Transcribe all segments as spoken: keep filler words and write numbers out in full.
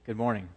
Good morning.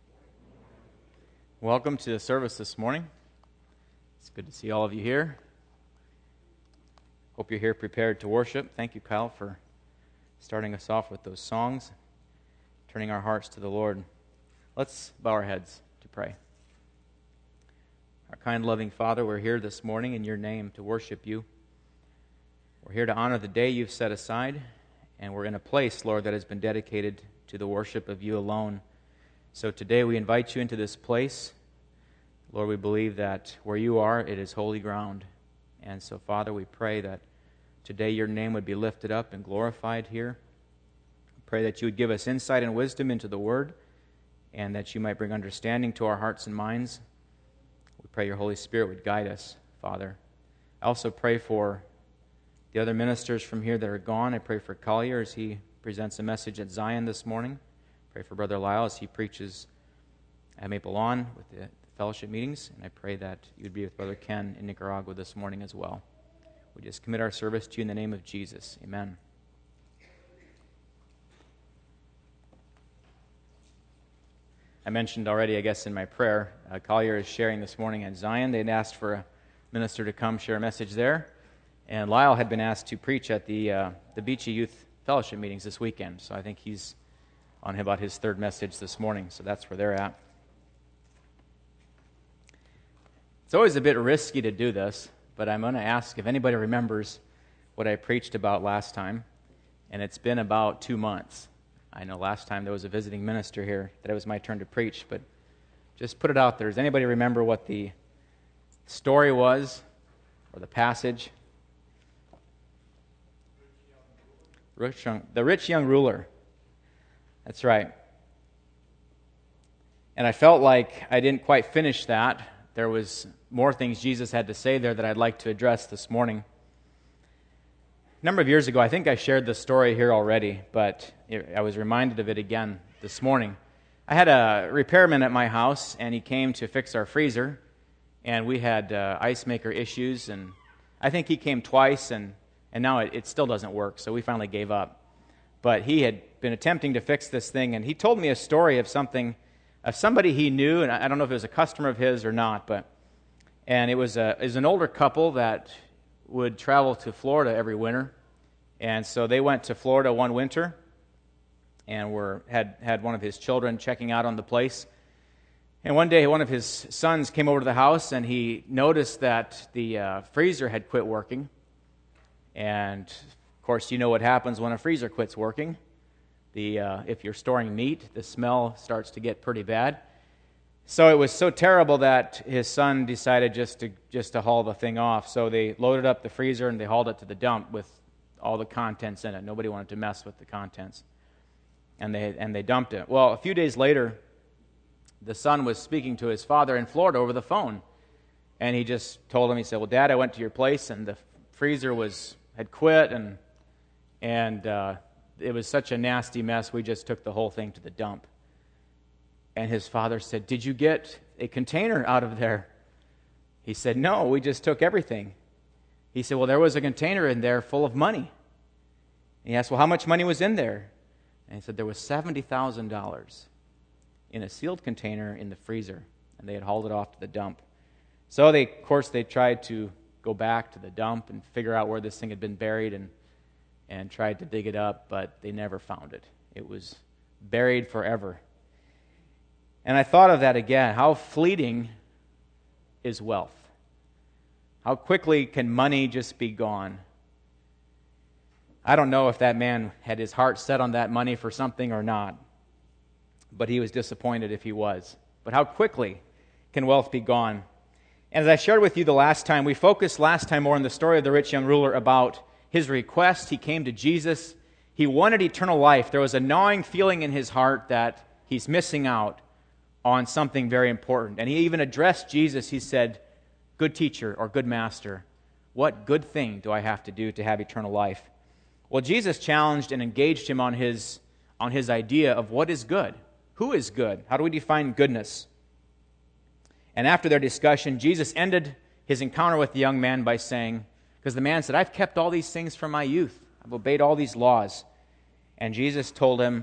Welcome to the service this morning. It's good to see all of you here. Hope you're here prepared to worship. Thank you, Kyle, for starting us off with those songs, turning our hearts to the Lord. Let's bow our heads to pray. Our kind, loving Father, we're here this morning in your name to worship you. We're here to honor the day you've set aside, and we're in a place, Lord, that has been dedicated to the worship of you alone. So today we invite you into this place. Lord, we believe that where you are, it is holy ground. And so, Father, we pray that today your name would be lifted up and glorified here. We pray that you would give us insight and wisdom into the Word, and that you might bring understanding to our hearts and minds. We pray your Holy Spirit would guide us, Father. I also pray for the other ministers from here that are gone. I pray for Collier as he presents a message at Zion this morning. Pray for Brother Lyle as he preaches at Maple Lawn with the fellowship meetings. And I pray that you would be with Brother Ken in Nicaragua this morning as well. We just commit our service to you in the name of Jesus. Amen. I mentioned already, I guess, in my prayer, uh, Collier is sharing this morning at Zion. They'd asked for a minister to come share a message there. And Lyle had been asked to preach at the uh, the Beachy Youth Fellowship meetings this weekend. So I think he's on about his third message this morning. So that's where they're at. It's always a bit risky to do this, but I'm going to ask if anybody remembers what I preached about last time. And it's been about two months. I know last time there was a visiting minister here that it was my turn to preach, but just put it out there. Does anybody remember what the story was or the passage? Rich young, the rich young ruler. That's right. And I felt like I didn't quite finish that. There was more things Jesus had to say there that I'd like to address this morning. A number of years ago, I think I shared this story here already, but I was reminded of it again this morning. I had a repairman at my house, and he came to fix our freezer, and we had uh, ice maker issues, and I think he came twice, and, and now it, it still doesn't work, so we finally gave up. But he had been attempting to fix this thing, and he told me a story of something, of somebody he knew, and I don't know if it was a customer of his or not, but and it was a it was an older couple that would travel to Florida every winter, and so they went to Florida one winter, and were had had one of his children checking out on the place, and one day one of his sons came over to the house, and he noticed that the uh, freezer had quit working, and of course, you know what happens when a freezer quits working. The uh, if you're storing meat, the smell starts to get pretty bad. So it was so terrible that his son decided just to just to haul the thing off. So they loaded up the freezer and they hauled it to the dump with all the contents in it. Nobody wanted to mess with the contents, and they and they dumped it. Well, a few days later, the son was speaking to his father in Florida over the phone, and he just told him, he said, "Well, Dad, I went to your place and the freezer was had quit and." And uh, it was such a nasty mess, we just took the whole thing to the dump. And his father said, "Did you get a container out of there?" He said, "No, we just took everything." He said, "Well, there was a container in there full of money." And he asked, "Well, how much money was in there?" And he said, "There was seventy thousand dollars in a sealed container in the freezer." And they had hauled it off to the dump. So, they, of course, they tried to go back to the dump and figure out where this thing had been buried, and and tried to dig it up, but they never found it. It was buried forever. And I thought of that again. How fleeting is wealth? How quickly can money just be gone? I don't know if that man had his heart set on that money for something or not, but he was disappointed if he was. But how quickly can wealth be gone? And as I shared with you the last time, we focused last time more on the story of the rich young ruler about his request. He came to Jesus. He wanted eternal life. There was a gnawing feeling in his heart that he's missing out on something very important. And he even addressed Jesus. He said, "Good teacher," or "Good master, what good thing do I have to do to have eternal life?" Well, Jesus challenged and engaged him on his, on his idea of what is good. Who is good? How do we define goodness? And after their discussion, Jesus ended his encounter with the young man by saying, because the man said, "I've kept all these things from my youth. I've obeyed all these laws." And Jesus told him,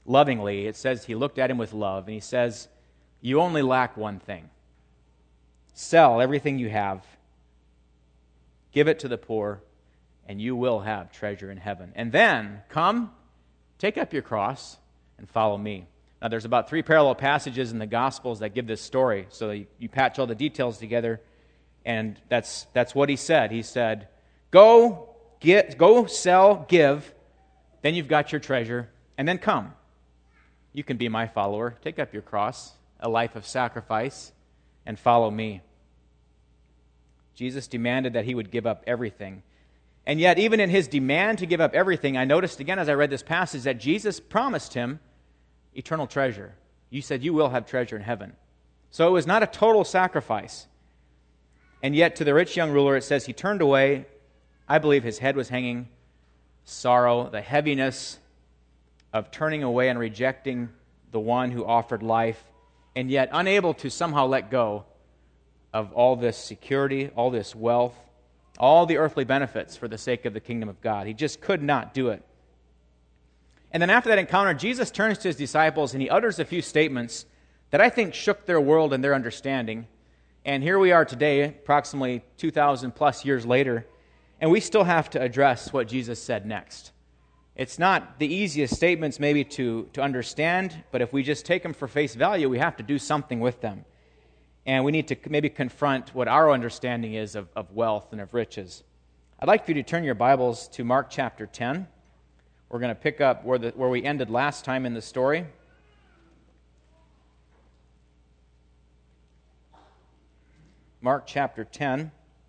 lovingly. It says he looked at him with love, and he says, you only lack one thing. Sell everything you have, give it to the poor, and you will have treasure in heaven. And then, come, take up your cross, and follow me. Now, there's about three parallel passages in the Gospels that give this story. So you, you patch all the details together, and that's that's what he said. He said, go, get, go sell, give, then you've got your treasure, and then come. You can be my follower. Take up your cross, a life of sacrifice, and follow me. Jesus demanded that he would give up everything. And yet, even in his demand to give up everything, I noticed again as I read this passage that Jesus promised him eternal treasure. You said you will have treasure in heaven. So it was not a total sacrifice. And yet, to the rich young ruler, it says he turned away. I believe his head was hanging, sorrow, the heaviness of turning away and rejecting the one who offered life, and yet unable to somehow let go of all this security, all this wealth, all the earthly benefits for the sake of the kingdom of God. He just could not do it. And then after that encounter, Jesus turns to his disciples and he utters a few statements that I think shook their world and their understanding. And here we are today, approximately two thousand plus years later, and we still have to address what Jesus said next. It's not the easiest statements maybe to, to understand, but if we just take them for face value, we have to do something with them. And we need to maybe confront what our understanding is of, of wealth and of riches. I'd like for you to turn your Bibles to Mark chapter ten. We're going to pick up where, the, where we ended last time in the story. Mark chapter ten.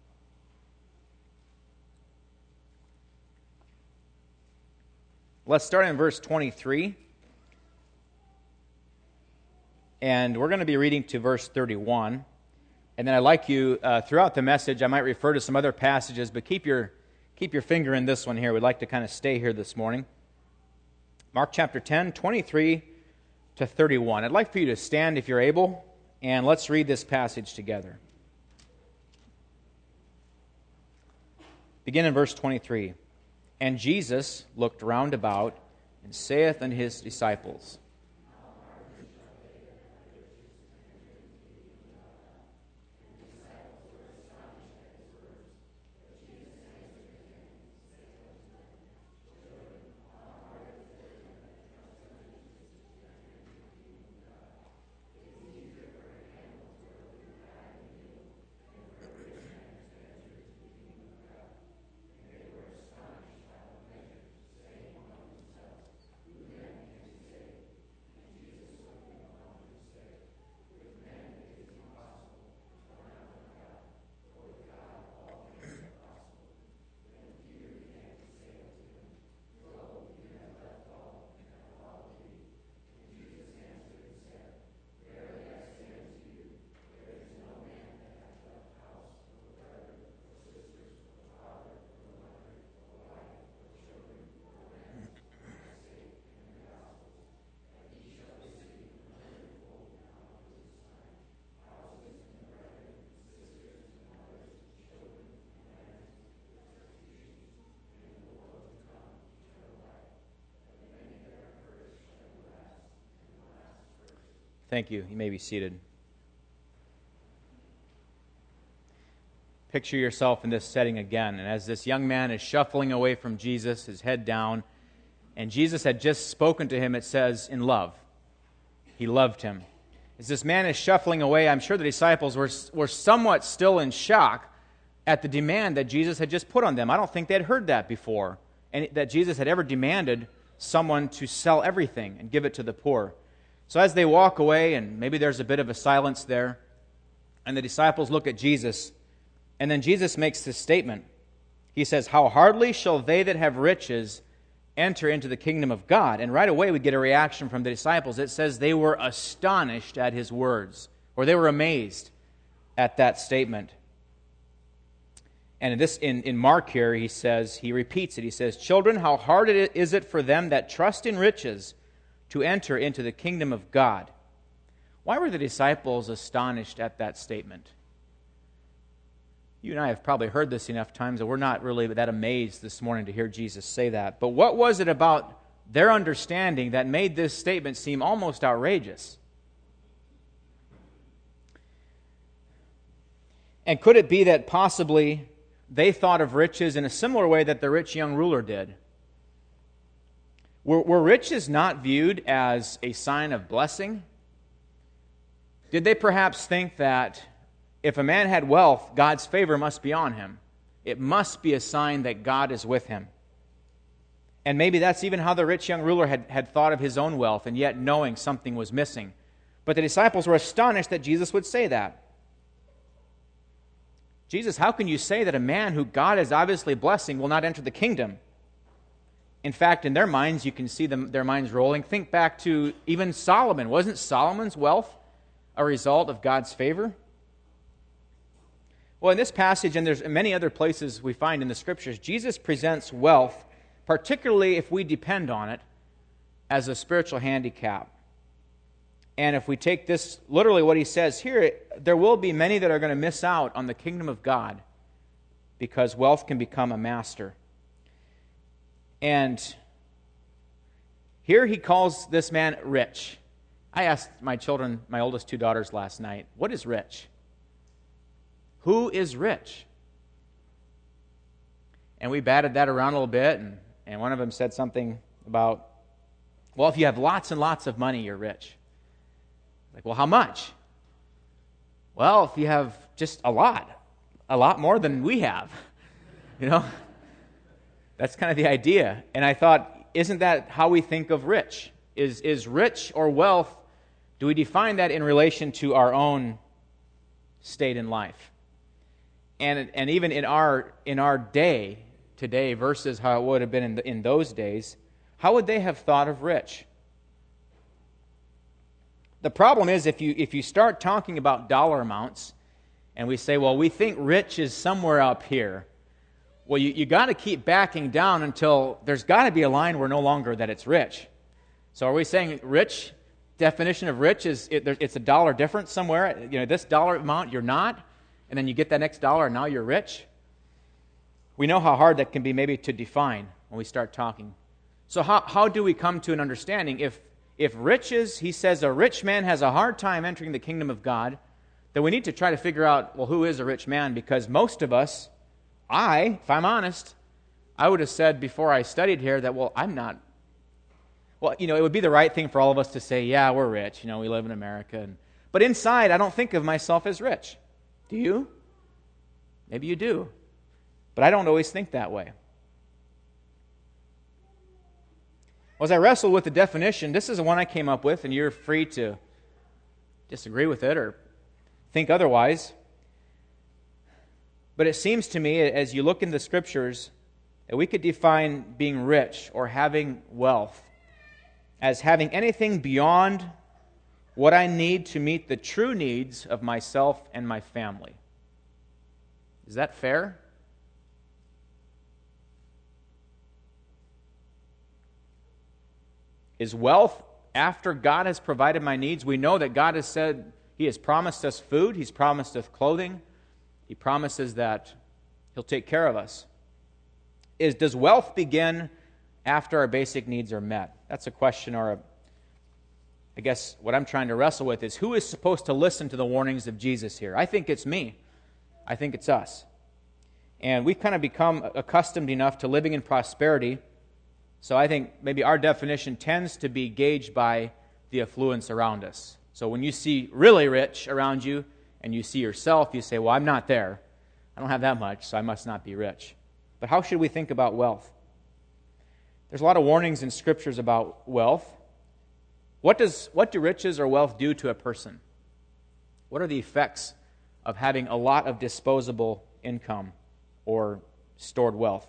Let's start in verse twenty-three. And we're going to be reading to verse thirty-one. And then I'd like you, uh, throughout the message, I might refer to some other passages, but keep your keep your finger in this one here. We'd like to kind of stay here this morning. Mark chapter ten, twenty-three to thirty-one. I'd like for you to stand if you're able, and let's read this passage together. Begin in verse twenty-three. And Jesus looked round about, and saith unto his disciples, Thank you. You may be seated. Picture yourself in this setting again. And as this young man is shuffling away from Jesus, his head down, and Jesus had just spoken to him, it says, in love. He loved him. As this man is shuffling away, I'm sure the disciples were, were somewhat still in shock at the demand that Jesus had just put on them. I don't think they'd heard that before, and that Jesus had ever demanded someone to sell everything and give it to the poor. So as they walk away, and maybe there's a bit of a silence there, and the disciples look at Jesus, and then Jesus makes this statement. He says, how hardly shall they that have riches enter into the kingdom of God? And right away we get a reaction from the disciples. It says they were astonished at his words, or they were amazed at that statement. And in, this, in, in Mark here, he says, he repeats it. He says, children, how hard it is it for them that trust in riches to enter into the kingdom of God. Why were the disciples astonished at that statement? You and I have probably heard this enough times that we're not really that amazed this morning to hear Jesus say that. But what was it about their understanding that made this statement seem almost outrageous. And could it be that possibly they thought of riches in a similar way that the rich young ruler did? Were, were riches not viewed as a sign of blessing? Did they perhaps think that if a man had wealth, God's favor must be on him? It must be a sign that God is with him. And maybe that's even how the rich young ruler had, had thought of his own wealth, and yet knowing something was missing. But the disciples were astonished that Jesus would say that. Jesus, how can you say that a man who God is obviously blessing will not enter the kingdom? In fact, in their minds, you can see them, their minds rolling. Think back to even Solomon. Wasn't Solomon's wealth a result of God's favor? Well, in this passage, and there's many other places we find in the Scriptures, Jesus presents wealth, particularly if we depend on it, as a spiritual handicap. And if we take this, literally what he says here, there will be many that are going to miss out on the kingdom of God because wealth can become a master. And here he calls this man rich. I asked my children, my oldest two daughters last night, what is rich? Who is rich? And we batted that around a little bit, and, and one of them said something about, well, if you have lots and lots of money, you're rich. Like, well, how much? Well, if you have just a lot, a lot more than we have, you know, that's kind of the idea. And I thought, isn't that how we think of rich? Is is rich or wealth, do we define that in relation to our own state in life? And and even in our in our day today versus how it would have been in the, in those days, how would they have thought of rich? The problem is if you if you start talking about dollar amounts and we say, well, we think rich is somewhere up here, well, you, you got to keep backing down until there's got to be a line where no longer that it's rich. So are we saying rich, definition of rich is it, it's a dollar difference somewhere? You know, this dollar amount you're not, and then you get that next dollar and now you're rich? We know how hard that can be maybe to define when we start talking. So how, how do we come to an understanding? If If riches, he says, a rich man has a hard time entering the kingdom of God, then we need to try to figure out, well, who is a rich man? Because most of us, I, if I'm honest, I would have said before I studied here that, well, I'm not. Well, you know, it would be the right thing for all of us to say, yeah, we're rich. You know, we live in America. And, but inside, I don't think of myself as rich. Do you? Maybe you do. But I don't always think that way. Well, as I wrestled with the definition, this is the one I came up with, and you're free to disagree with it or think otherwise. But it seems to me, as you look in the Scriptures, that we could define being rich or having wealth as having anything beyond what I need to meet the true needs of myself and my family. Is that fair? Is wealth after God has provided my needs? We know that God has said He has promised us food. He's promised us clothing. He promises that He'll take care of us. Is, does wealth begin after our basic needs are met? That's a question, or a, I guess what I'm trying to wrestle with is, who is supposed to listen to the warnings of Jesus here? I think it's me. I think it's us. And we've kind of become accustomed enough to living in prosperity. So I think maybe our definition tends to be gauged by the affluence around us. So when you see really rich around you and you see yourself, you say, well, I'm not there. I don't have that much, so I must not be rich. But how should we think about wealth? There's a lot of warnings in Scriptures about wealth. What does what do riches or wealth do to a person? What are the effects of having a lot of disposable income or stored wealth?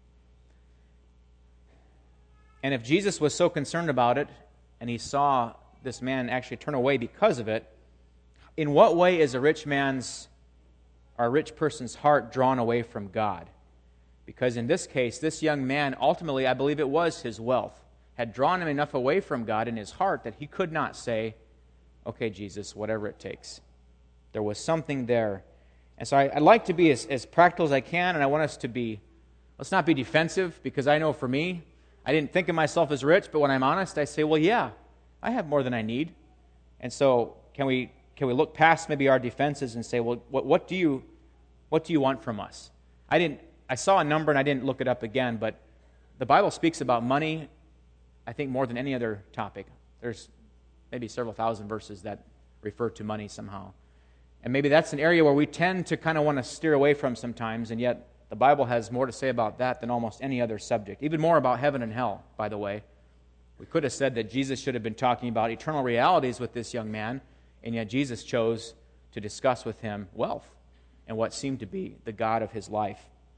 And if Jesus was so concerned about it, and He saw this man actually turn away because of it, in what way is a rich man's, or a rich person's heart drawn away from God? Because in this case, this young man, ultimately, I believe it was his wealth, had drawn him enough away from God in his heart that he could not say, okay, Jesus, whatever it takes. There was something there. And so I, I'd like to be as, as practical as I can, and I want us to be, let's not be defensive, because I know for me, I didn't think of myself as rich, but when I'm honest, I say, well, yeah, I have more than I need. And so can we can we look past maybe our defenses and say, well, what, what do you what do you want from us? I didn't. I saw a number and I didn't look it up again, but the Bible speaks about money, I think, more than any other topic. There's maybe several thousand verses that refer to money somehow. And maybe that's an area where we tend to kind of want to steer away from sometimes, and yet the Bible has more to say about that than almost any other subject. Even more about heaven and hell, by the way. We could have said that Jesus should have been talking about eternal realities with this young man, and yet Jesus chose to discuss with him wealth and what seemed to be the God of his life.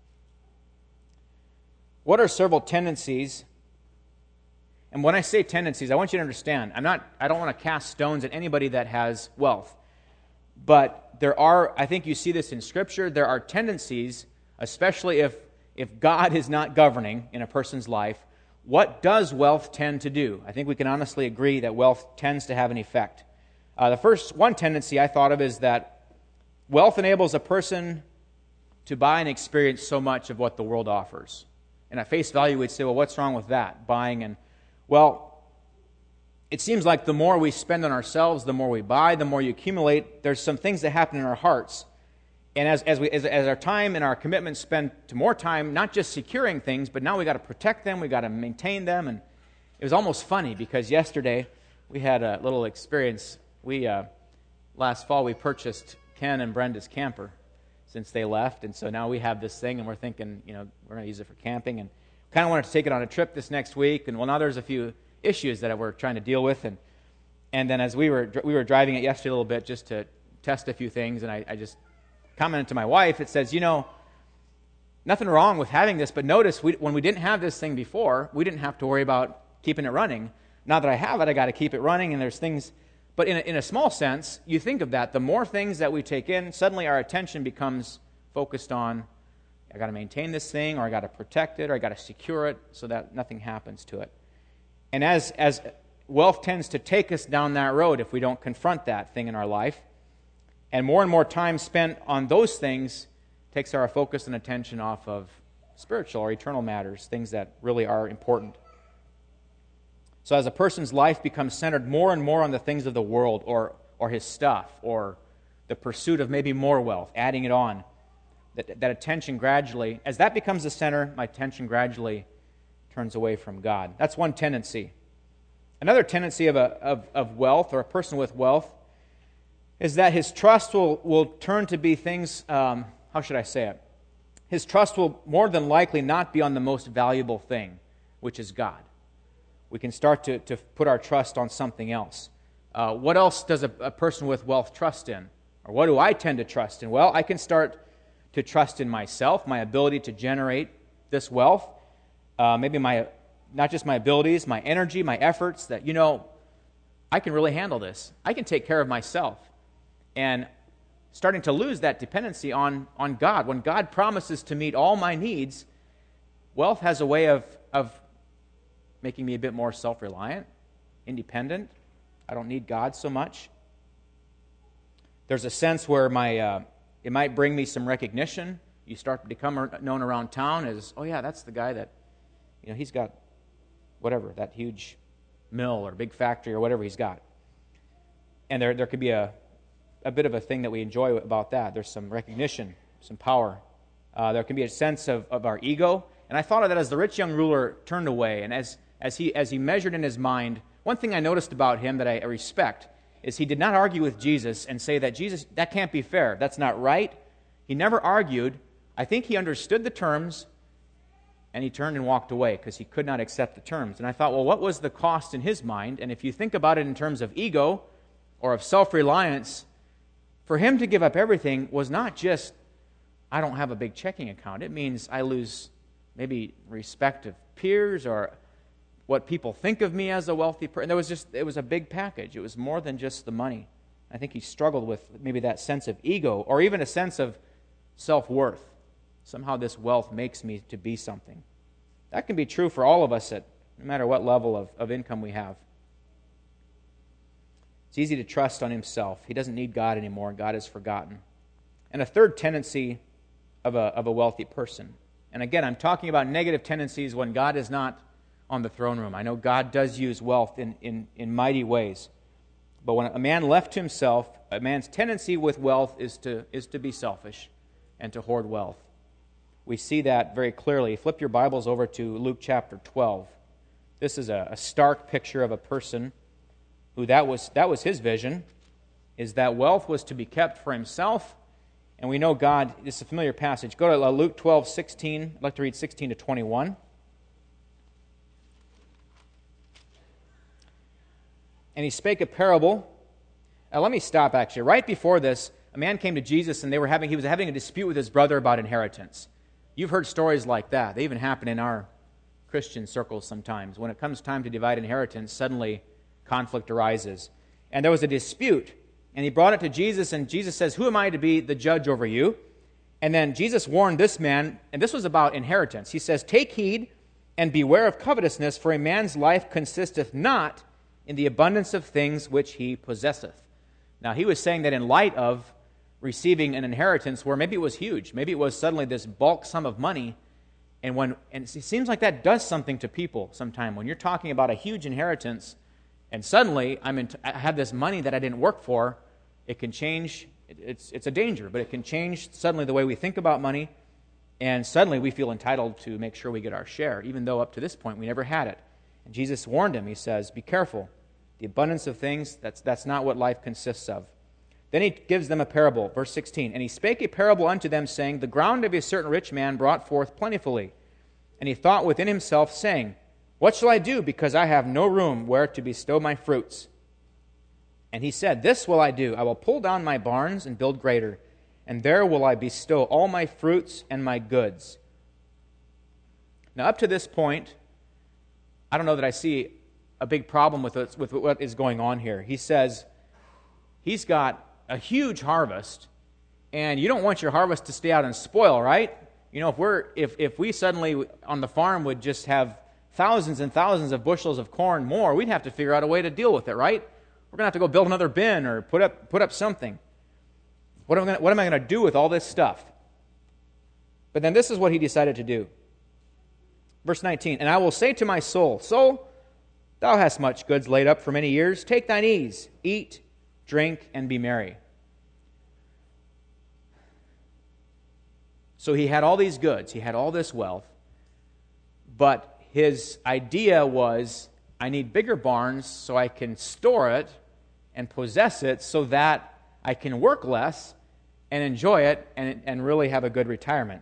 What are several tendencies? And when I say tendencies, I want you to understand, I'm not, I don't want to cast stones at anybody that has wealth. But there are, I think you see this in Scripture, there are tendencies, especially if, if God is not governing in a person's life. What does wealth tend to do? I think we can honestly agree that wealth tends to have an effect. Uh, the first one tendency I thought of is that wealth enables a person to buy and experience so much of what the world offers. And at face value, we'd say, well, what's wrong with that? Buying and, well, it seems like the more we spend on ourselves, the more we buy, the more you accumulate, there's some things that happen in our hearts. And as as we as, as our time and our commitment spend to more time, not just securing things, but now we got to protect them, we got to maintain them. And it was almost funny because yesterday we had a little experience. We uh, last fall we purchased Ken and Brenda's camper since they left, and so now we have this thing, and we're thinking, you know, we're going to use it for camping, and kind of wanted to take it on a trip this next week. And well, now there's a few issues that we're trying to deal with, and and then as we were we were driving it yesterday a little bit just to test a few things, and I, I just commented to my wife. It says, you know, nothing wrong with having this, but notice we, when we didn't have this thing before, we didn't have to worry about keeping it running. Now that I have it, I got to keep it running, and there's things. But in a, in a small sense, you think of that. The more things that we take in, suddenly our attention becomes focused on, I got to maintain this thing, or I got to protect it, or I got to secure it so that nothing happens to it. And as as wealth tends to take us down that road if we don't confront that thing in our life, and more and more time spent on those things takes our focus and attention off of spiritual or eternal matters, things that really are important. So as a person's life becomes centered more and more on the things of the world, or or his stuff, or the pursuit of maybe more wealth, adding it on, that, that attention gradually, as that becomes the center, my attention gradually turns away from God. That's one tendency. Another tendency of, a, of, of wealth, or a person with wealth, is that his trust will, will turn to be things, um, how should I say it? His trust will more than likely not be on the most valuable thing, which is God. We can start to, to put our trust on something else. Uh, what else does a, a person with wealth trust in? Or what do I tend to trust in? Well, I can start to trust in myself, my ability to generate this wealth, uh, maybe my not just my abilities, my energy, my efforts, that, you know, I can really handle this. I can take care of myself. And starting to lose that dependency on, on God. When God promises to meet all my needs, wealth has a way of, of making me a bit more self-reliant, independent. I don't need God so much. There's a sense where my uh, it might bring me some recognition. You start to become known around town as, oh yeah, that's the guy that, you know, he's got whatever, that huge mill or big factory or whatever he's got. And there there could be a, a bit of a thing that we enjoy about that. There's some recognition, some power. Uh, there can be a sense of, of our ego. And I thought of that as the rich young ruler turned away, and as as he as he measured in his mind, one thing I noticed about him that I respect is he did not argue with Jesus and say that, Jesus, that can't be fair. That's not right. He never argued. I think he understood the terms, and he turned and walked away because he could not accept the terms. And I thought, well, what was the cost in his mind? And if you think about it in terms of ego or of self-reliance, for him to give up everything was not just, I don't have a big checking account. It means I lose maybe respect of peers or what people think of me as a wealthy person. There was just, it was a big package. It was more than just the money. I think he struggled with maybe that sense of ego or even a sense of self-worth. Somehow this wealth makes me to be something. That can be true for all of us at no matter what level of, of income we have. It's easy to trust on himself. He doesn't need God anymore. God is forgotten. And a third tendency of a, of a wealthy person. And again, I'm talking about negative tendencies when God is not on the throne room. I know God does use wealth in, in, in mighty ways. But when a man left to himself, a man's tendency with wealth is to, is to be selfish and to hoard wealth. We see that very clearly. Flip your Bibles over to Luke chapter twelve. This is a, a stark picture of a person who that was, that was his vision, is that wealth was to be kept for himself. And we know God, this is a familiar passage. Go to Luke twelve, sixteen. I'd like to read sixteen to twenty-one. And he spake a parable. Now let me stop actually. Right before this, a man came to Jesus and they were having he was having a dispute with his brother about inheritance. You've heard stories like that. They even happen in our Christian circles sometimes. When it comes time to divide inheritance, suddenly conflict arises. And there was a dispute. And he brought it to Jesus, and Jesus says, "Who am I to be the judge over you?" And then Jesus warned this man, and this was about inheritance. He says, "Take heed and beware of covetousness, for a man's life consisteth not in the abundance of things which he possesseth." Now, he was saying that in light of receiving an inheritance where maybe it was huge, maybe it was suddenly this bulk sum of money, and when and it seems like that does something to people sometime. When you're talking about a huge inheritance, and suddenly I'm in, I have this money that I didn't work for, it can change. It's it's a danger, but it can change suddenly the way we think about money, and suddenly we feel entitled to make sure we get our share, even though up to this point we never had it. And Jesus warned him. He says, "Be careful. The abundance of things, that's, that's not what life consists of." Then he gives them a parable, verse sixteen. "And he spake a parable unto them, saying, The ground of a certain rich man brought forth plentifully. And he thought within himself, saying, What shall I do, because I have no room where to bestow my fruits? And he said, This will I do. I will pull down my barns and build greater, and there will I bestow all my fruits and my goods." Now, up to this point, I don't know that I see a big problem with, it, with what is going on here. He says he's got a huge harvest, and you don't want your harvest to stay out and spoil, right? You know, if we're if if we suddenly on the farm would just have thousands and thousands of bushels of corn more, we'd have to figure out a way to deal with it, right? We're going to have to go build another bin or put up put up something. What am I gonna, what am I going to do with all this stuff? But then this is what he decided to do. Verse nineteen, "And I will say to my soul, Soul, thou hast much goods laid up for many years. Take thine ease, eat, drink, and be merry." So he had all these goods. He had all this wealth. But his idea was, I need bigger barns so I can store it and possess it so that I can work less and enjoy it and, and really have a good retirement.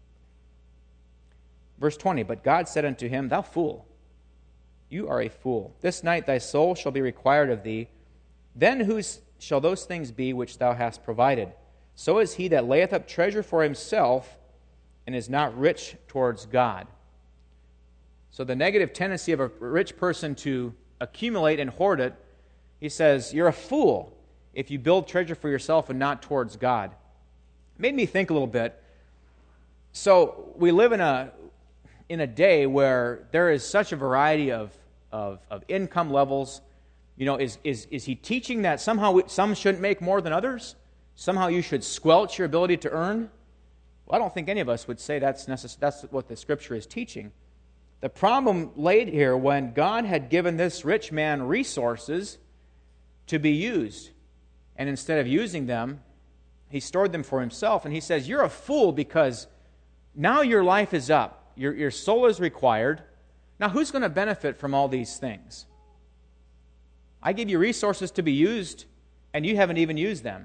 Verse twenty, "But God said unto him, Thou fool, you are a fool. This night thy soul shall be required of thee. Then whose shall those things be which thou hast provided? So is he that layeth up treasure for himself and is not rich towards God." So the negative tendency of a rich person to accumulate and hoard it, he says, you're a fool if you build treasure for yourself and not towards God. It made me think a little bit. So we live in a in a day where there is such a variety of, of, of income levels. You know, is, is, is he teaching that somehow we, some shouldn't make more than others? Somehow you should squelch your ability to earn? Well, I don't think any of us would say that's necess- that's what the Scripture is teaching. The problem laid here when God had given this rich man resources to be used, and instead of using them, he stored them for himself, and he says, you're a fool because now your life is up. Your, your soul is required. Now, who's going to benefit from all these things? I give you resources to be used, and you haven't even used them.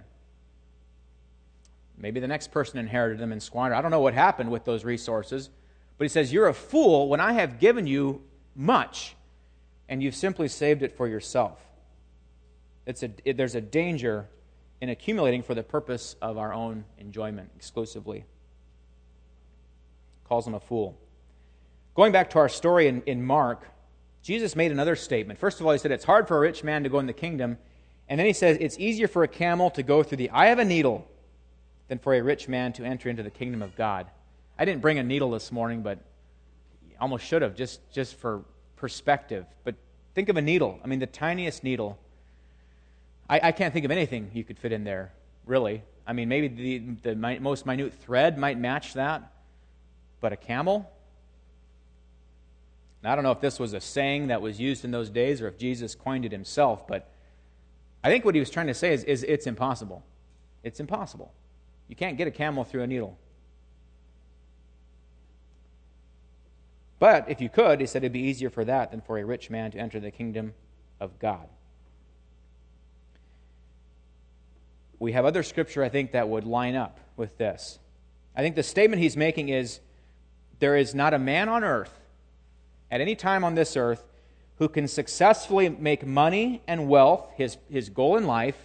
Maybe the next person inherited them and squandered. I don't know what happened with those resources. But he says, you're a fool when I have given you much, and you've simply saved it for yourself. It's a, it, there's a danger in accumulating for the purpose of our own enjoyment exclusively. Calls him a fool. Going back to our story in, in Mark, Jesus made another statement. First of all, he said, it's hard for a rich man to go in the kingdom. And then he says, it's easier for a camel to go through the eye of a needle than for a rich man to enter into the kingdom of God. I didn't bring a needle this morning, but almost should have, just, just for perspective. But think of a needle. I mean, the tiniest needle. I, I can't think of anything you could fit in there, really. I mean, maybe the, the mi- most minute thread might match that. But a camel? And I don't know if this was a saying that was used in those days or if Jesus coined it himself, but I think what he was trying to say is, is it's impossible. It's impossible. You can't get a camel through a needle. But if you could, he said it'd be easier for that than for a rich man to enter the kingdom of God. We have other scripture, I think, that would line up with this. I think the statement he's making is, there is not a man on earth, at any time on this earth, who can successfully make money and wealth his, his goal in life,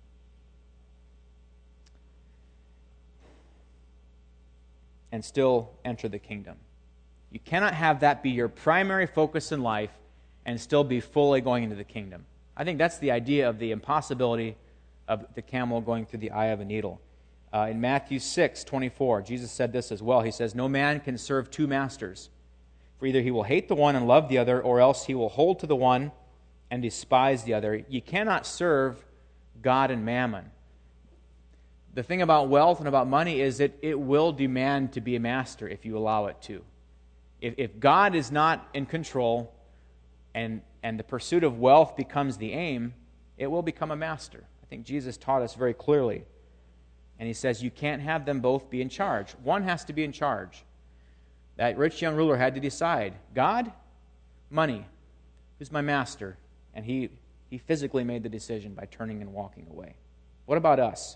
and still enter the kingdom. You cannot have that be your primary focus in life and still be fully going into the kingdom. I think that's the idea of the impossibility of the camel going through the eye of a needle. Uh, in Matthew six twenty-four, Jesus said this as well. He says, "No man can serve two masters, for either he will hate the one and love the other, or else he will hold to the one and despise the other." You cannot serve God and mammon. The thing about wealth and about money is that it will demand to be a master if you allow it to. If, if God is not in control and, and the pursuit of wealth becomes the aim, it will become a master. I think Jesus taught us very clearly. And he says you can't have them both be in charge. One has to be in charge. That rich young ruler had to decide, God, money, who's my master? And he, he physically made the decision by turning and walking away. What about us?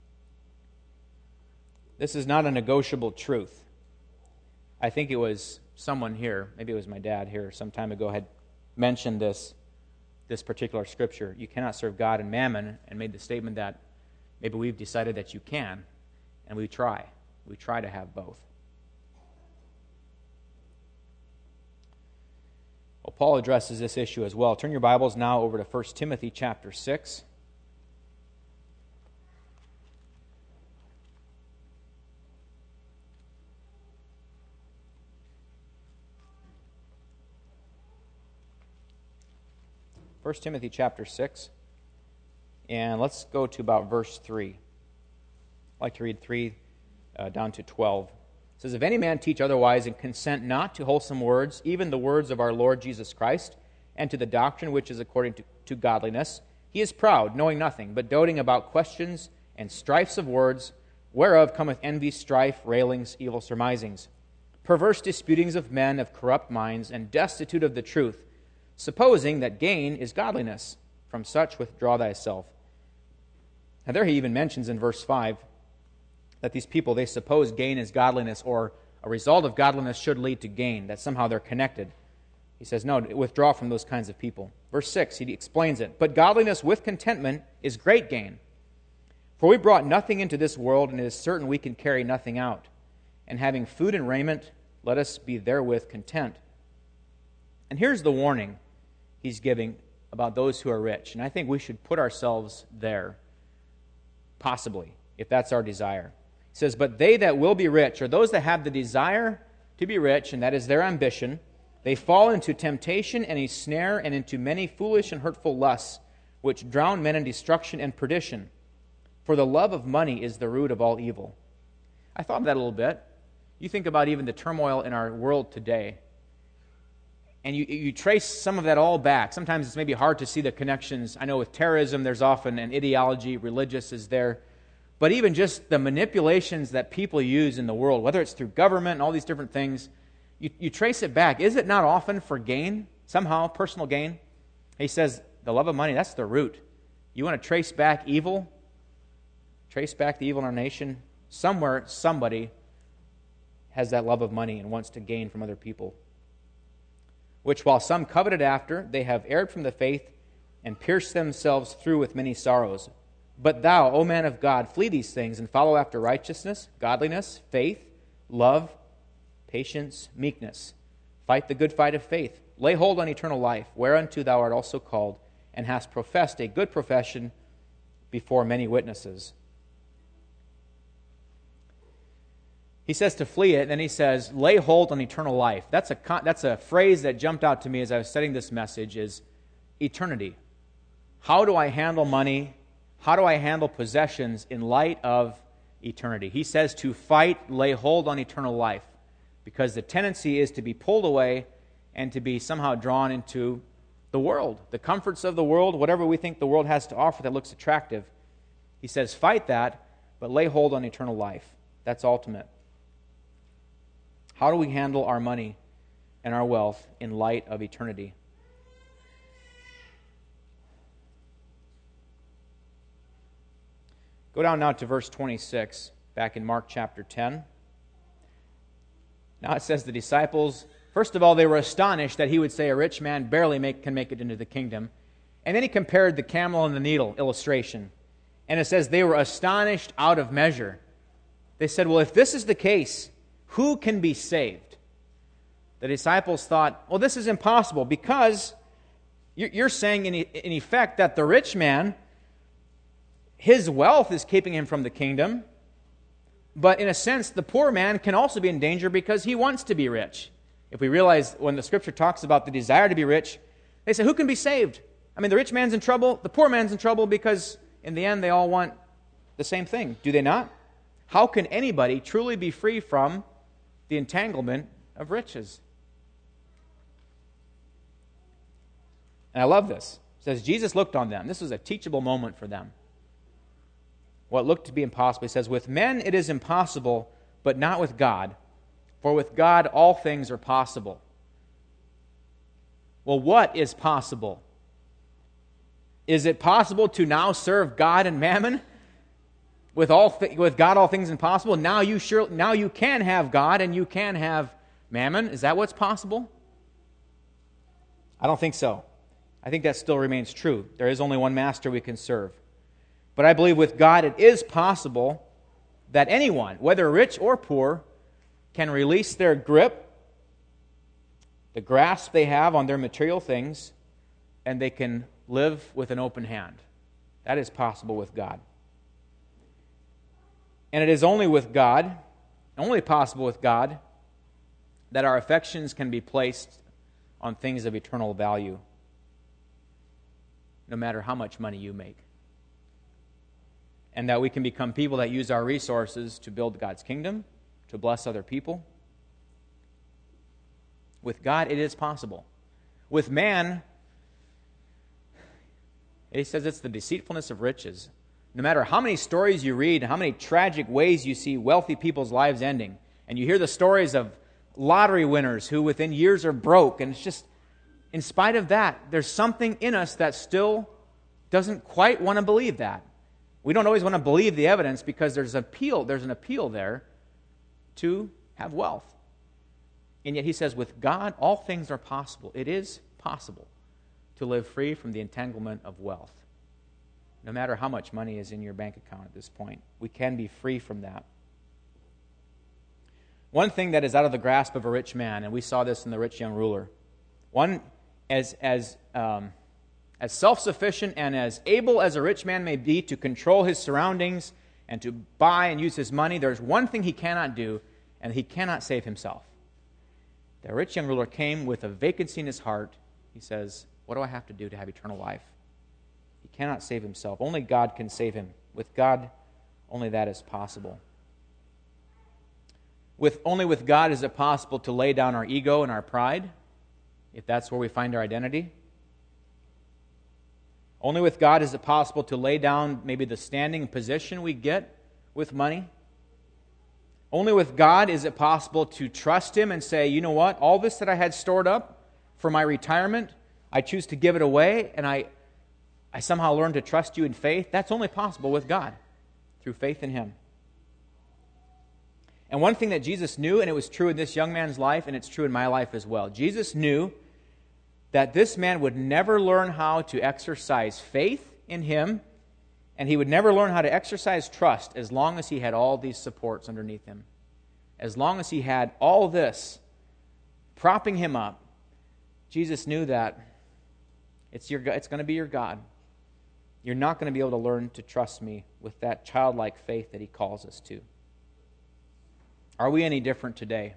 This is not a negotiable truth. I think it was someone here, maybe it was my dad here some time ago, had mentioned this, this particular scripture. You cannot serve God and mammon, and made the statement that maybe we've decided that you can, and we try. We try to have both. Well, Paul addresses this issue as well. Turn your Bibles now over to First Timothy chapter six. First Timothy chapter six, and let's go to about verse three. I'd like to read three uh, down to twelve. It says, "If any man teach otherwise and consent not to wholesome words, even the words of our Lord Jesus Christ, and to the doctrine which is according to, to godliness, he is proud, knowing nothing, but doting about questions and strifes of words, whereof cometh envy, strife, railings, evil surmisings, perverse disputings of men of corrupt minds, and destitute of the truth, supposing that gain is godliness. From such withdraw thyself." Now there he even mentions in verse five that these people, they suppose gain is godliness, or a result of godliness should lead to gain, that somehow they're connected. He says, no, withdraw from those kinds of people. Verse six, he explains it. "But godliness with contentment is great gain. For we brought nothing into this world, and it is certain we can carry nothing out. And having food and raiment, let us be therewith content." And here's the warning he's giving about those who are rich. And I think we should put ourselves there, possibly, if that's our desire. He says, "But they that will be rich," or those that have the desire to be rich, and that is their ambition, "they fall into temptation and a snare, and into many foolish and hurtful lusts, which drown men in destruction and perdition. For the love of money is the root of all evil." I thought of that a little bit. You think about even the turmoil in our world today, and you, you trace some of that all back. Sometimes it's maybe hard to see the connections. I know with terrorism, there's often an ideology, religious is there. But even just the manipulations that people use in the world, whether it's through government and all these different things, you, you trace it back. Is it not often for gain, somehow, personal gain? He says, the love of money, that's the root. You want to trace back evil? Trace back the evil in our nation? Somewhere, somebody has that love of money and wants to gain from other people. "Which while some coveted after, they have erred from the faith, and pierced themselves through with many sorrows. But thou, O man of God, flee these things, and follow after righteousness, godliness, faith, love, patience, meekness. Fight the good fight of faith. Lay hold on eternal life, whereunto thou art also called, and hast professed a good profession before many witnesses." He says to flee it, and then he says, lay hold on eternal life. That's a, that's a phrase that jumped out to me as I was studying this message, is eternity. How do I handle money? How do I handle possessions in light of eternity? He says to fight, lay hold on eternal life, because the tendency is to be pulled away and to be somehow drawn into the world, the comforts of the world, whatever we think the world has to offer that looks attractive. He says, fight that, but lay hold on eternal life. That's ultimate. How do we handle our money and our wealth in light of eternity? Go down now to verse twenty-six, back in Mark chapter ten. Now it says the disciples, first of all, they were astonished that he would say a rich man barely make, can make it into the kingdom. And then he compared the camel and the needle illustration. And it says they were astonished out of measure. They said, well, if this is the case, who can be saved? The disciples thought, well, this is impossible because you're saying in effect that the rich man, his wealth is keeping him from the kingdom. But in a sense, the poor man can also be in danger because he wants to be rich. If we realize when the Scripture talks about the desire to be rich, they say, who can be saved? I mean, the rich man's in trouble, the poor man's in trouble because in the end they all want the same thing. Do they not? How can anybody truly be free from the entanglement of riches? And I love this. It says, Jesus looked on them. This was a teachable moment for them. What looked to be impossible. He says, with men it is impossible, but not with God. For with God all things are possible. Well, what is possible? Is it possible to now serve God and mammon? With all th- with God all things impossible. Now you sure now you can have God and you can have mammon. Is that what's possible? I don't think so. I think that still remains true. There is only one master we can serve. But I believe with God it is possible that anyone, whether rich or poor, can release their grip, the grasp they have on their material things, and they can live with an open hand. That is possible with God. And it is only with God, only possible with God, that our affections can be placed on things of eternal value, no matter how much money you make. And that we can become people that use our resources to build God's kingdom, to bless other people. With God, it is possible. With man, he says it's the deceitfulness of riches. No matter how many stories you read, how many tragic ways you see wealthy people's lives ending, and you hear the stories of lottery winners who within years are broke, and it's just, in spite of that, there's something in us that still doesn't quite want to believe that. We don't always want to believe the evidence because there's appeal, there's an appeal there to have wealth. And yet he says, with God, all things are possible. It is possible to live free from the entanglement of wealth. No matter how much money is in your bank account at this point, we can be free from that. One thing that is out of the grasp of a rich man, and we saw this in the rich young ruler, one as as um, as self-sufficient and as able as a rich man may be to control his surroundings and to buy and use his money, there's one thing he cannot do, and he cannot save himself. The rich young ruler came with a vacancy in his heart. He says, what do I have to do to have eternal life? He cannot save himself. Only God can save him. With God, only that is possible. With only with God is it possible to lay down our ego and our pride, if that's where we find our identity. Only with God is it possible to lay down maybe the standing and position we get with money. Only with God is it possible to trust Him and say, you know what, all this that I had stored up for my retirement, I choose to give it away, and I, I somehow learn to trust You in faith. That's only possible with God, through faith in Him. And one thing that Jesus knew, and it was true in this young man's life, and it's true in my life as well, Jesus knew that this man would never learn how to exercise faith in Him, and he would never learn how to exercise trust as long as he had all these supports underneath him. As long as he had all this propping him up, Jesus knew that it's your, it's going to be your God. You're not going to be able to learn to trust Me with that childlike faith that He calls us to. Are we any different today?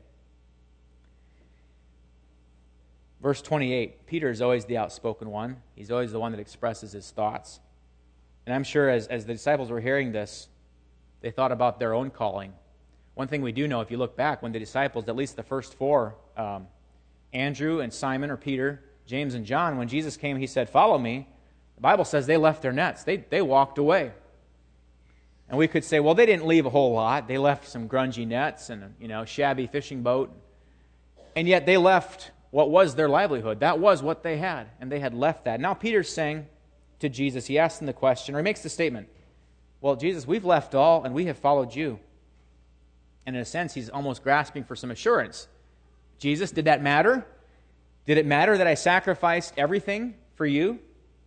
Verse twenty-eight, Peter is always the outspoken one. He's always the one that expresses his thoughts. And I'm sure as, as the disciples were hearing this, they thought about their own calling. One thing we do know, if you look back, when the disciples, at least the first four, um, Andrew and Simon or Peter, James and John, when Jesus came, he said, "Follow me." The Bible says they left their nets. They, they walked away. And we could say, well, they didn't leave a whole lot. They left some grungy nets and a you know, shabby fishing boat. And yet they left what was their livelihood. That was what they had, and they had left that. Now Peter's saying to Jesus, he asks him the question, or he makes the statement, well, Jesus, we've left all, and we have followed you. And in a sense, he's almost grasping for some assurance. Jesus, did that matter? Did it matter that I sacrificed everything for you?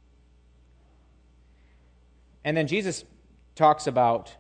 And then Jesus talks about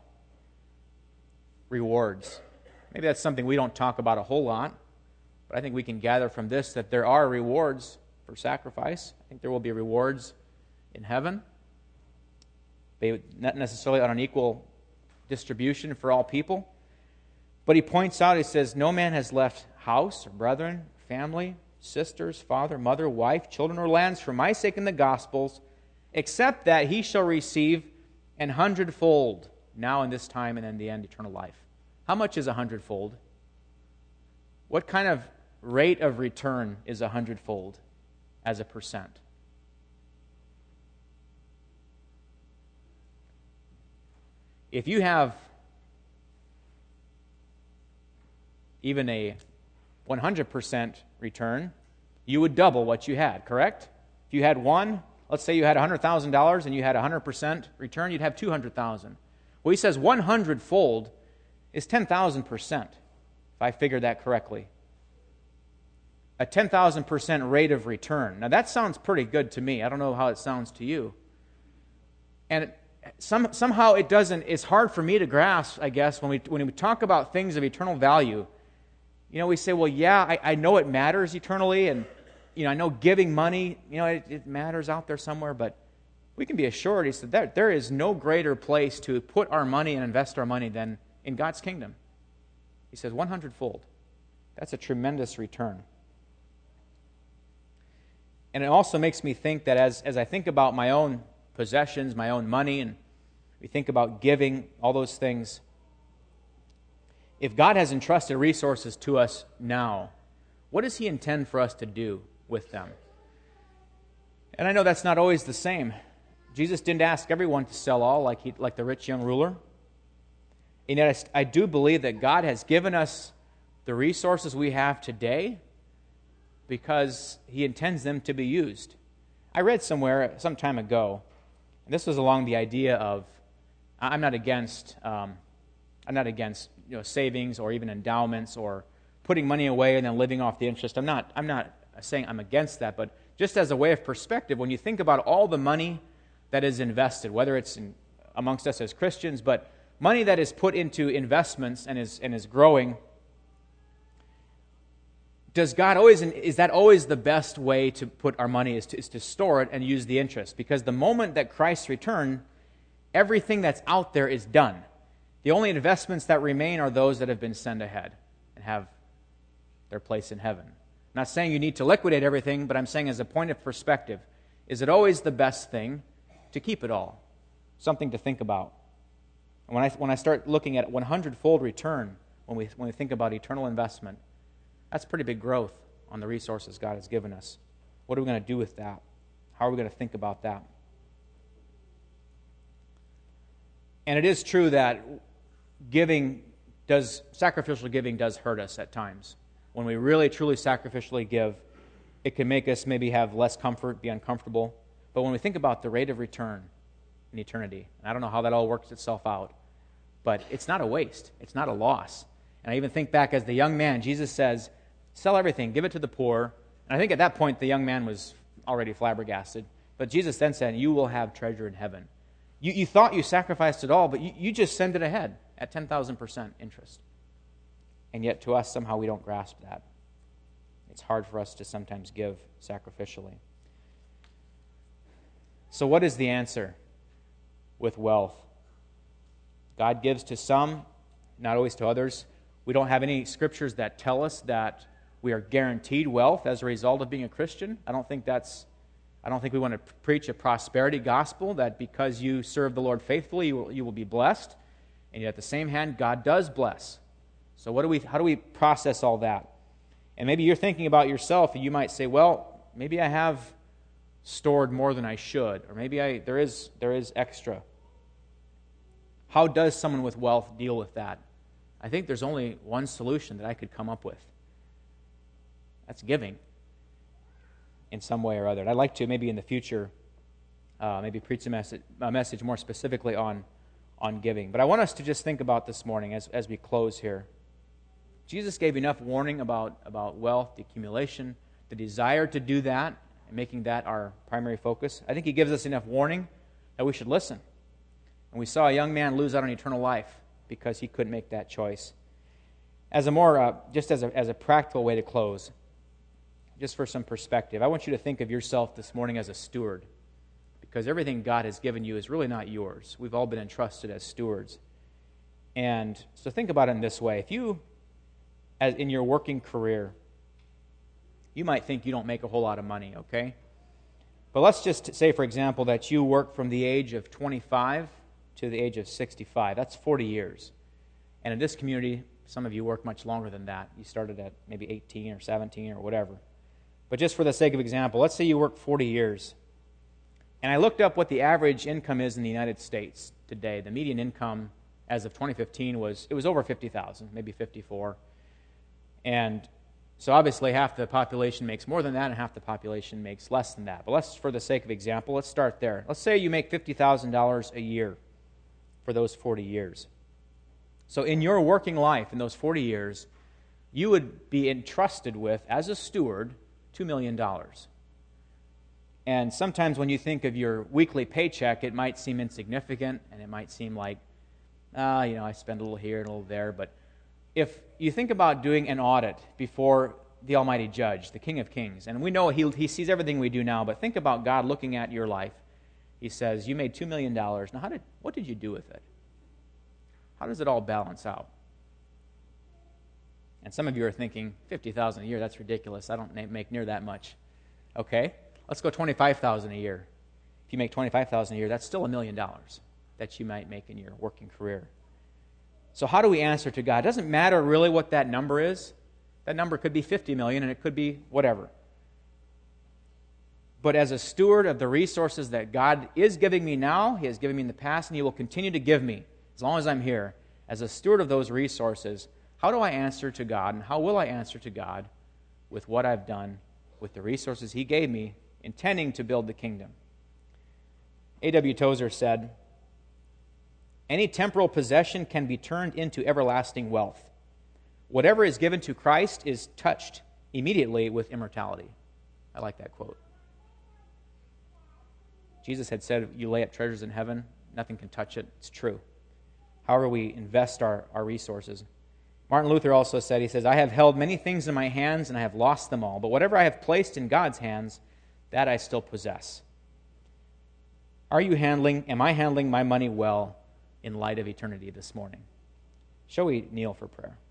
rewards. Maybe that's something we don't talk about a whole lot, but I think we can gather from this that there are rewards for sacrifice. I think there will be rewards in heaven. They not necessarily on an equal distribution for all people. But he points out, he says, no man has left house or brethren, family, sisters, father, mother, wife, children, or lands for my sake in the Gospels, except that he shall receive an hundredfold, now in this time and in the end, eternal life. How much is a hundredfold? What kind of rate of return is a hundredfold as a percent? If you have even a one hundred percent return, you would double what you had, correct? If you had one, let's say you had one hundred thousand dollars and you had a one hundred percent return, you'd have two hundred thousand dollars. Well, he says one hundred fold is ten thousand percent, if I figured that correctly. A ten thousand percent rate of return. Now, that sounds pretty good to me. I don't know how it sounds to you. And it, some, somehow it doesn't, it's hard for me to grasp, I guess, when we, when we talk about things of eternal value. You know, we say, well, yeah, I, I know it matters eternally, and, you know, I know giving money, you know, it, it matters out there somewhere, but we can be assured, he said, that there is no greater place to put our money and invest our money than in God's kingdom. He says one hundred fold. That's a tremendous return. And it also makes me think that as, as I think about my own possessions, my own money, and we think about giving, all those things, if God has entrusted resources to us now, what does he intend for us to do with them? And I know that's not always the same. Jesus didn't ask everyone to sell all like he, like the rich young ruler. And yet I do believe that God has given us the resources we have today because he intends them to be used. I read somewhere some time ago, and this was along the idea of, I'm not against, um, I'm not against you know savings or even endowments or putting money away and then living off the interest. I'm not, I'm not saying I'm against that, but just as a way of perspective, when you think about all the money that is invested, whether it's in, amongst us as Christians, but money that is put into investments and is and is growing, does God always, is that always the best way to put our money, is to, is to store it and use the interest? Because the moment that Christ returns, everything that's out there is done. The only investments that remain are those that have been sent ahead and have their place in heaven. I'm not saying you need to liquidate everything, but I'm saying as a point of perspective, is it always the best thing to keep it all? Something to think about. And when I when I start looking at one hundred fold return, when we when we think about eternal investment, that's pretty big growth on the resources God has given us. What are we going to do with that? How are we going to think about that? And it is true that giving does, sacrificial giving does hurt us at times. When we really, truly sacrificially give, it can make us maybe have less comfort, be uncomfortable. But when we think about the rate of return in eternity, and I don't know how that all works itself out, but it's not a waste. It's not a loss. And I even think back as the young man, Jesus says, sell everything, give it to the poor. And I think at that point the young man was already flabbergasted. But Jesus then said, you will have treasure in heaven. You, you thought you sacrificed it all, but you, you just send it ahead at ten thousand percent interest. And yet to us, somehow we don't grasp that. It's hard for us to sometimes give sacrificially. So what is the answer with wealth? God gives to some, not always to others. We don't have any scriptures that tell us that we are guaranteed wealth as a result of being a Christian. I don't think that's, I don't think we want to preach a prosperity gospel that because you serve the Lord faithfully, you will, you will be blessed. And yet at the same hand, God does bless. So what do we, how do we process all that? And maybe you're thinking about yourself, and you might say, well, maybe I have stored more than I should, or maybe I there is there is extra. How does someone with wealth deal with that? I think there's only one solution that I could come up with. That's giving in some way or other. And I'd like to maybe in the future uh, maybe preach a message, a message more specifically on, on giving. But I want us to just think about this morning as, as we close here. Jesus gave enough warning about, about wealth, the accumulation, the desire to do that, and making that our primary focus. I think he gives us enough warning that we should listen. And we saw a young man lose out on eternal life because he couldn't make that choice. As a more, uh, just as a, as a practical way to close, just for some perspective, I want you to think of yourself this morning as a steward, because everything God has given you is really not yours. We've all been entrusted as stewards. And so think about it in this way. If you, as in your working career, you might think you don't make a whole lot of money, okay? But let's just say, for example, that you work from the age of twenty-five to the age of sixty-five. That's forty years. And in this community, some of you work much longer than that. You started at maybe eighteen or seventeen or whatever. But just for the sake of example, let's say you work forty years. And I looked up what the average income is in the United States today. The median income as of twenty fifteen was, it was over fifty thousand, maybe fifty-four. And so obviously half the population makes more than that and half the population makes less than that. But let's, for the sake of example, let's start there. Let's say you make fifty thousand dollars a year for those forty years. So in your working life, in those forty years, you would be entrusted with, as a steward, two million dollars. And sometimes when you think of your weekly paycheck, it might seem insignificant, and it might seem like, ah, you know, I spend a little here and a little there. But if you think about doing an audit before the Almighty Judge, the King of Kings, and we know He, he sees everything we do now, but think about God looking at your life. He says, you made two million dollars. Now, how did what did you do with it? How does it all balance out? And some of you are thinking, fifty thousand dollars a year, that's ridiculous. I don't make near that much. Okay, let's go twenty-five thousand dollars a year. If you make twenty-five thousand dollars a year, that's still a million dollars that you might make in your working career. So how do we answer to God? It doesn't matter really what that number is. That number could be fifty million dollars and it could be whatever. But as a steward of the resources that God is giving me now, He has given me in the past, and He will continue to give me as long as I'm here, as a steward of those resources, how do I answer to God, and how will I answer to God with what I've done with the resources He gave me, intending to build the kingdom? A W Tozer said, any temporal possession can be turned into everlasting wealth. Whatever is given to Christ is touched immediately with immortality. I like that quote. Jesus had said, you lay up treasures in heaven, nothing can touch it. It's true. However we invest our, our resources. Martin Luther also said, he says, I have held many things in my hands and I have lost them all, but whatever I have placed in God's hands, that I still possess. Are you handling, am I handling my money well in light of eternity this morning? Shall we kneel for prayer?